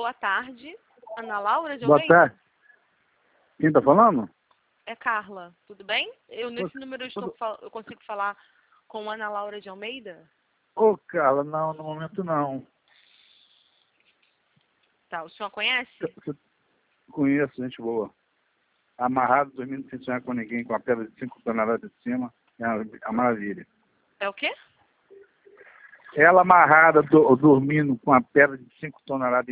boa tarde. Ana Laura de Boa Almeida? tarde. Quem está falando? É Carla, tudo bem? Nesse número eu consigo falar com Ana Laura de Almeida? Ô, Carla, não, no momento não. Tá, o senhor conhece? Eu conheço, gente boa. Amarrado, dormindo sem sonhar com ninguém, com a pedra de 5 toneladas de cima, é uma maravilha. É o quê? Ela amarrada, dormindo com a pedra de 5 toneladas